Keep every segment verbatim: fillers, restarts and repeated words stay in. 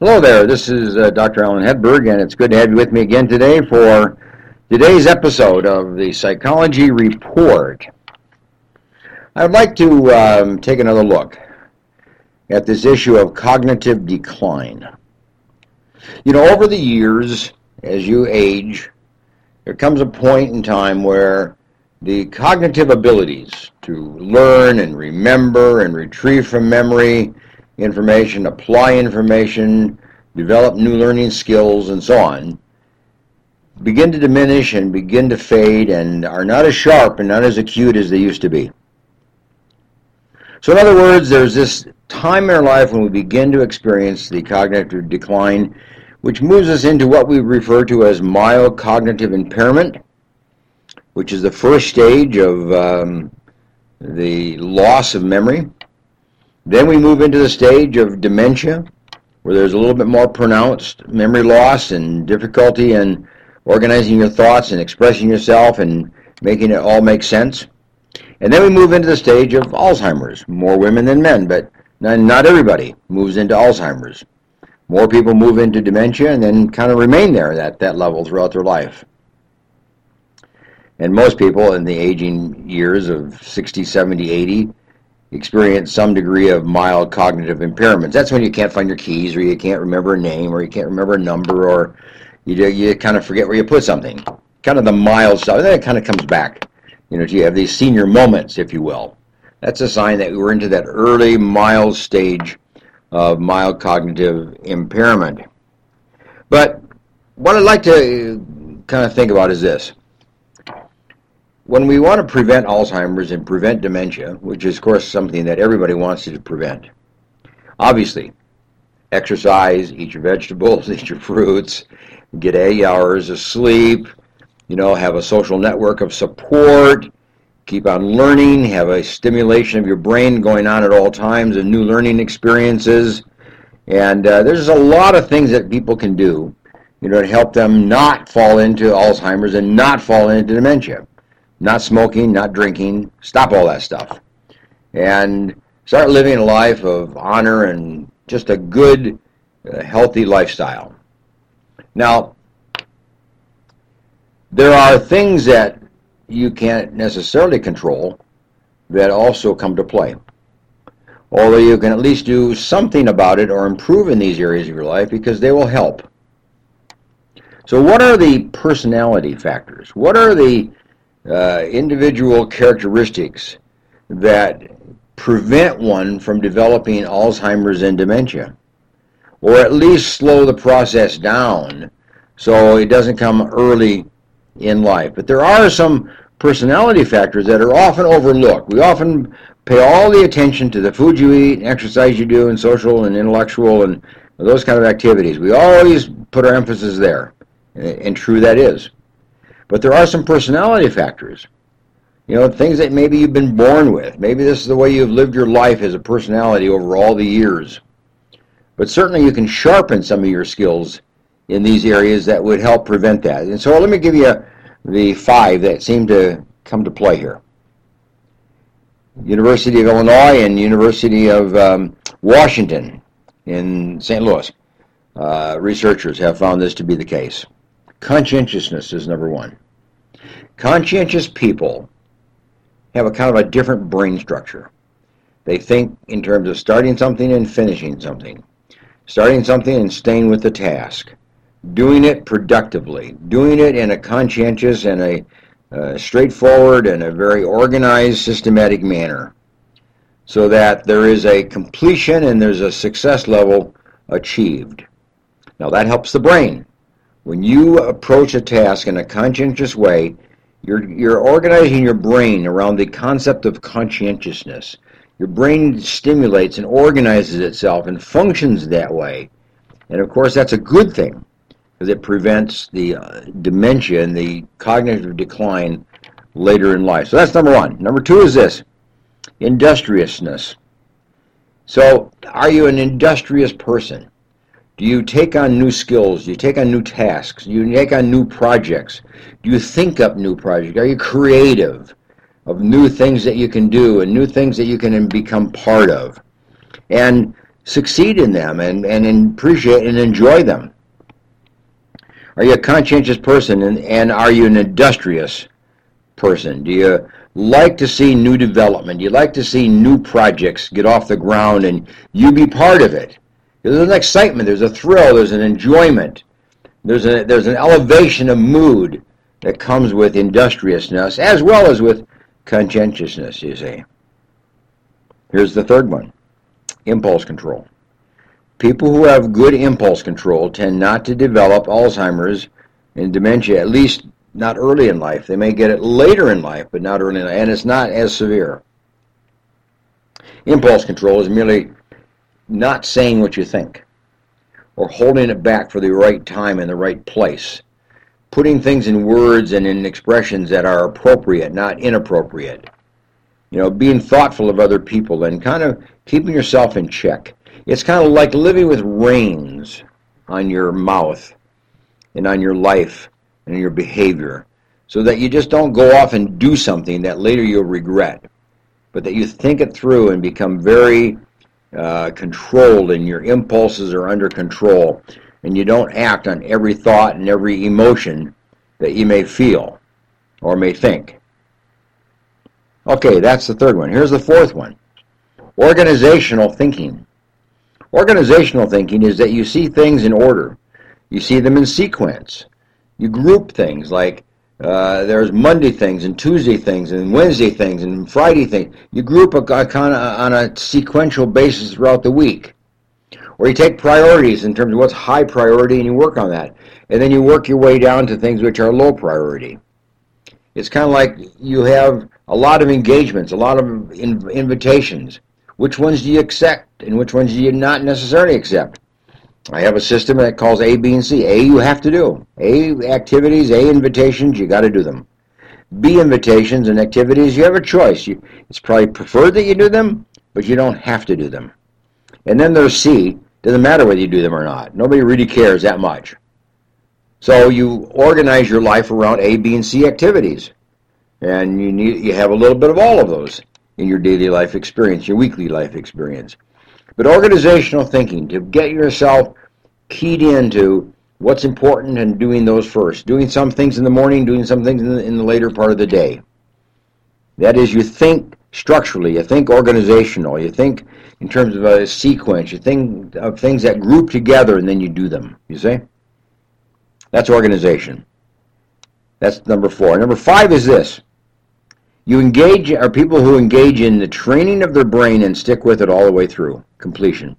Hello there, this is uh, Doctor Alan Hedberg, and it's good to have you with me again today for today's episode of the Psychology Report. I'd like to um, take another look at this issue of cognitive decline. You know, over the years, as you age, there comes a point in time where the cognitive abilities to learn and remember and retrieve from memory information, apply information, develop new learning skills, and so on, begin to diminish and begin to fade and are not as sharp and not as acute as they used to be. So in other words, there's this time in our life when we begin to experience the cognitive decline, which moves us into what we refer to as mild cognitive impairment, which is the first stage of um, the loss of memory. Then we move into the stage of dementia, where there's a little bit more pronounced memory loss and difficulty in organizing your thoughts and expressing yourself and making it all make sense. And then we move into the stage of Alzheimer's. More women than men, but not everybody moves into Alzheimer's. More people move into dementia and then kind of remain there at that level throughout their life. And most people in the aging years of sixty, seventy, eighty experience some degree of mild cognitive impairments. That's when you can't find your keys, or you can't remember a name, or you can't remember a number, or you you kind of forget where you put something. Kind of the mild stuff. And then it kind of comes back. You know, you have these senior moments, if you will. That's a sign that we're into that early mild stage of mild cognitive impairment. But what I'd like to kind of think about is this. When we want to prevent Alzheimer's and prevent dementia, which is, of course, something that everybody wants to prevent, obviously, exercise, eat your vegetables, eat your fruits, get eight hours of sleep, you know, have a social network of support, keep on learning, have a stimulation of your brain going on at all times and new learning experiences. And uh, there's a lot of things that people can do, you know, to help them not fall into Alzheimer's and not fall into dementia. Not smoking, not drinking, stop all that stuff. And start living a life of honor and just a good, uh, healthy lifestyle. Now, there are things that you can't necessarily control that also come to play. Although you can at least do something about it or improve in these areas of your life because they will help. So what are the personality factors? What are the Uh, individual characteristics that prevent one from developing Alzheimer's and dementia, or at least slow the process down so it doesn't come early in life? But there are some personality factors that are often overlooked. We often pay all the attention to the food you eat, exercise you do, and social and intellectual and those kind of activities. We always put our emphasis there, and true that is. But there are some personality factors, you know, things that maybe you've been born with. Maybe this is the way you've lived your life as a personality over all the years. But certainly you can sharpen some of your skills in these areas that would help prevent that. And so let me give you the five that seem to come to play here. University of Illinois and University of um, Washington in Saint Louis. Uh, researchers have found this to be the case. Conscientiousness is number one. Conscientious people have a kind of a different brain structure. They think in terms of starting something and finishing something. Starting something and staying with the task. Doing it productively. Doing it in a conscientious and a uh, straightforward and a very organized, systematic manner. So that there is a completion and there's a success level achieved. Now that helps the brain. When you approach a task in a conscientious way, you're, you're organizing your brain around the concept of conscientiousness. Your brain stimulates and organizes itself and functions that way. And of course, that's a good thing because it prevents the uh, dementia and the cognitive decline later in life. So that's number one. Number two is this, industriousness. So are you an industrious person? Do you take on new skills? Do you take on new tasks? Do you take on new projects? Do you think up new projects? Are you creative of new things that you can do and new things that you can become part of? And succeed in them and, and appreciate and enjoy them? Are you a conscientious person, and, and are you an industrious person? Do you like to see new development? Do you like to see new projects get off the ground and you be part of it? There's an excitement, there's a thrill, there's an enjoyment, there's a there's an elevation of mood that comes with industriousness as well as with conscientiousness, you see. Here's the third one, impulse control. People who have good impulse control tend not to develop Alzheimer's and dementia, at least not early in life. They may get it later in life, but not early in life, and it's not as severe. Impulse control is merely not saying what you think or holding it back for the right time and the right place, putting things in words and in expressions that are appropriate, not inappropriate. You know, being thoughtful of other people and kind of keeping yourself in check. It's kind of like living with reins on your mouth and on your life and your behavior, so that you just don't go off and do something that later you'll regret, but that you think it through and become very uh, controlled, and your impulses are under control, and you don't act on every thought and every emotion that you may feel or may think. Okay, that's the third one. Here's the fourth one, organizational thinking. Organizational thinking is that you see things in order. You see them in sequence. You group things like uh, there's Monday things and Tuesday things and Wednesday things and Friday things. You group a, a kind of on a sequential basis throughout the week. Or you take priorities in terms of what's high priority and you work on that. And then you work your way down to things which are low priority. It's kind of like you have a lot of engagements, a lot of in, invitations. Which ones do you accept and which ones do you not necessarily accept? I have a system that calls A, B, and C. A, you have to do. A, activities, A, invitations, you got to do them. B, invitations and activities, you have a choice. You, it's probably preferred that you do them, but you don't have to do them. And then there's C, doesn't matter whether you do them or not. Nobody really cares that much. So you organize your life around A, B, and C activities. And you need you have a little bit of all of those in your daily life experience, your weekly life experience. But organizational thinking, to get yourself keyed into what's important and doing those first. Doing some things in the morning, doing some things in the, in the later part of the day. That is, you think structurally, you think organizational, you think in terms of a sequence, you think of things that group together and then you do them, you see? That's organization. That's number four. Number five is this. You engage, are people who engage in the training of their brain and stick with it all the way through, completion.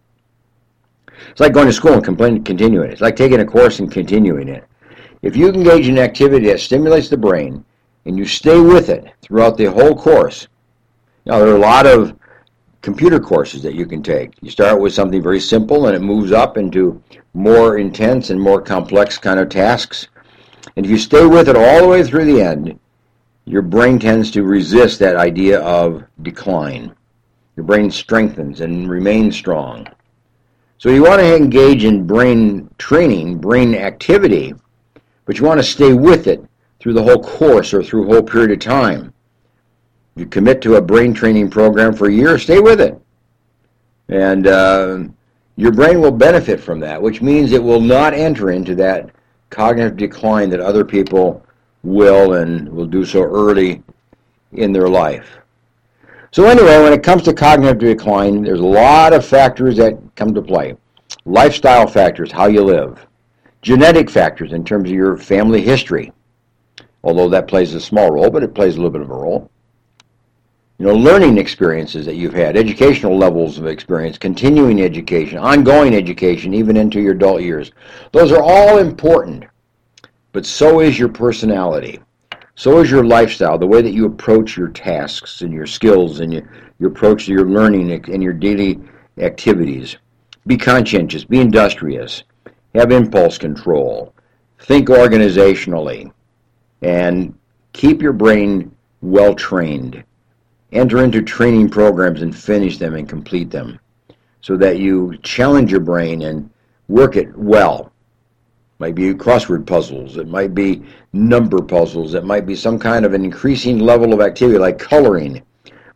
It's like going to school and continuing it. It's like taking a course and continuing it. If you engage in an activity that stimulates the brain and you stay with it throughout the whole course, now there are a lot of computer courses that you can take. You start with something very simple and it moves up into more intense and more complex kind of tasks. And if you stay with it all the way through the end, your brain tends to resist that idea of decline. Your brain strengthens and remains strong. So you want to engage in brain training, brain activity, but you want to stay with it through the whole course or through a whole period of time. You commit to a brain training program for a year, stay with it. And uh, your brain will benefit from that, which means it will not enter into that cognitive decline that other people will and will do so early in their life. So anyway, when it comes to cognitive decline, there's a lot of factors that come to play. Lifestyle factors, how you live. Genetic factors in terms of your family history, although that plays a small role, but it plays a little bit of a role. You know, learning experiences that you've had, educational levels of experience, continuing education, ongoing education, even into your adult years. Those are all important. But so is your personality. So is your lifestyle, the way that you approach your tasks and your skills and your, your approach to your learning and your daily activities. Be conscientious, be industrious, have impulse control, think organizationally, and keep your brain well trained. Enter into training programs and finish them and complete them so that you challenge your brain and work it well. It might be crossword puzzles, it might be number puzzles, it might be some kind of an increasing level of activity like coloring,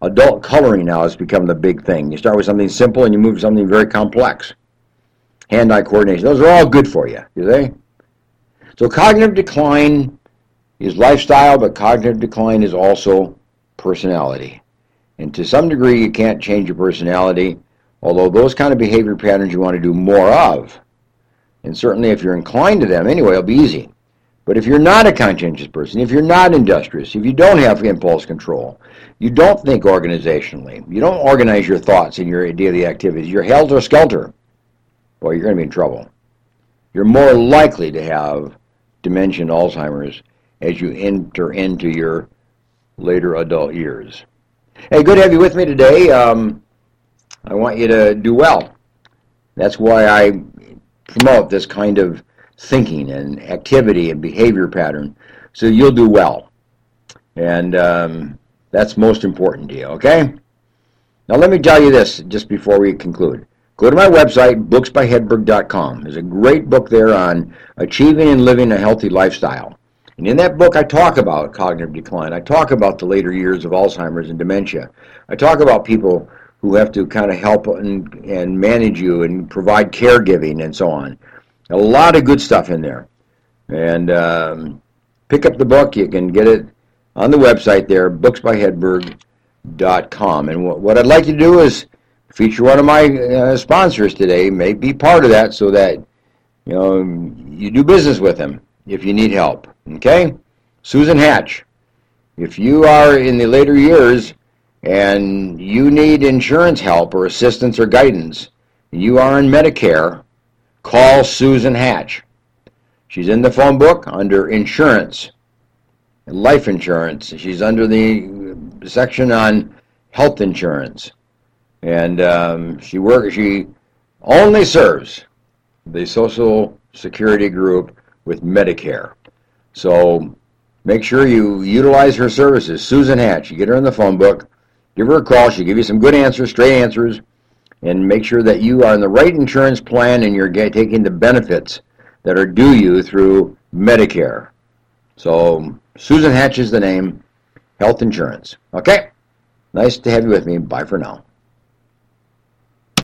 Adult coloring now has become the big thing. You start with something simple and you move to something very complex. Hand-eye coordination. Those are all good for you, do they? So cognitive decline is lifestyle, but cognitive decline is also personality. And to some degree, you can't change your personality, although those kind of behavior patterns you want to do more of. And certainly if you're inclined to them anyway, it'll be easy. But if you're not a conscientious person, if you're not industrious, if you don't have impulse control, you don't think organizationally, you don't organize your thoughts in your daily activities, you're helter-skelter, boy, you're going to be in trouble. You're more likely to have dementia and Alzheimer's as you enter into your later adult years. Hey, good to have you with me today. Um, I want you to do well. That's why I promote this kind of thinking and activity and behavior pattern, so you'll do well. And um, that's most important to you, okay? Now let me tell you this just before we conclude. Go to my website, books by hedberg dot com. There's a great book there on achieving and living a healthy lifestyle. And in that book, I talk about cognitive decline. I talk about the later years of Alzheimer's and dementia. I talk about people who have to kind of help and, and manage you and provide caregiving and so on. A lot of good stuff in there. And um, pick up the book. You can get it on the website there, books by hedberg dot com. And what, what I'd like you to do is feature one of my uh, sponsors today, may be part of that so that you know you do business with them if you need help. Okay? Susan Hatch. If you are in the later years and you need insurance help or assistance or guidance, you are in Medicare, call Susan Hatch. She's in the phone book under insurance, life insurance. She's under the section on health insurance. And um, she works. She only serves the Social Security group with Medicare. So make sure you utilize her services. Susan Hatch. You get her in the phone book. Give her a call. She'll give you some good answers, straight answers, and make sure that you are in the right insurance plan and you're get, taking the benefits that are due you through Medicare. So Susan Hatch is the name, health insurance. Okay? Nice to have you with me. Bye for now.